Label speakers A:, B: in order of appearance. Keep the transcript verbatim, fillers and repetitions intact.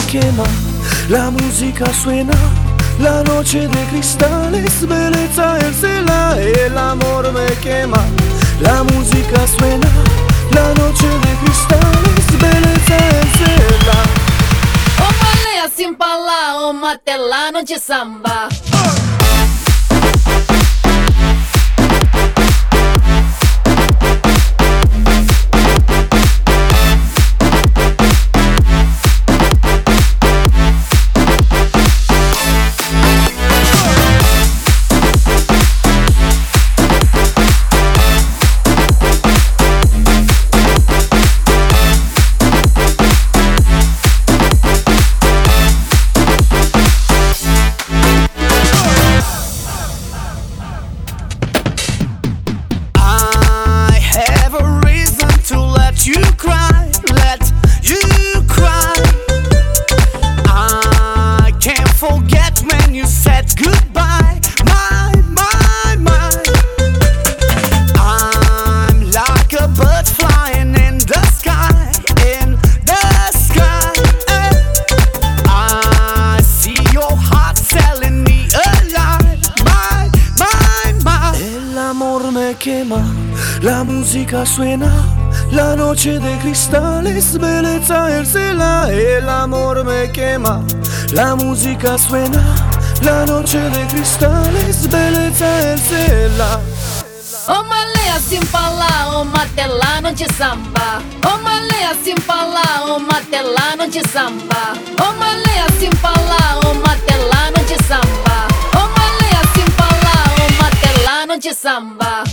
A: quema, la música suena, la noche de cristales, belleza el cielo, el amor me quema. La música suena, la noche de cristales, belleza el cielo.
B: Ô malea sin falar, ô matelano de samba.
C: You cry, let you cry. I can't forget when you said goodbye. My, my, my. I'm like a bird flying in the sky, in the sky. I see your heart telling me alive. My, my, my.
A: El amor me quema, la música suena, la noche de cristales, belleza el cielo, el amor me quema. La música suena, la noche de cristales, belleza el cielo.
B: Ô malea sin falar, ô matelano de samba. Ô malea sin falar, ô matelano de samba. Ô malea sin falar, ô matelano de samba. Ô malea sin falar, ô matelano de samba.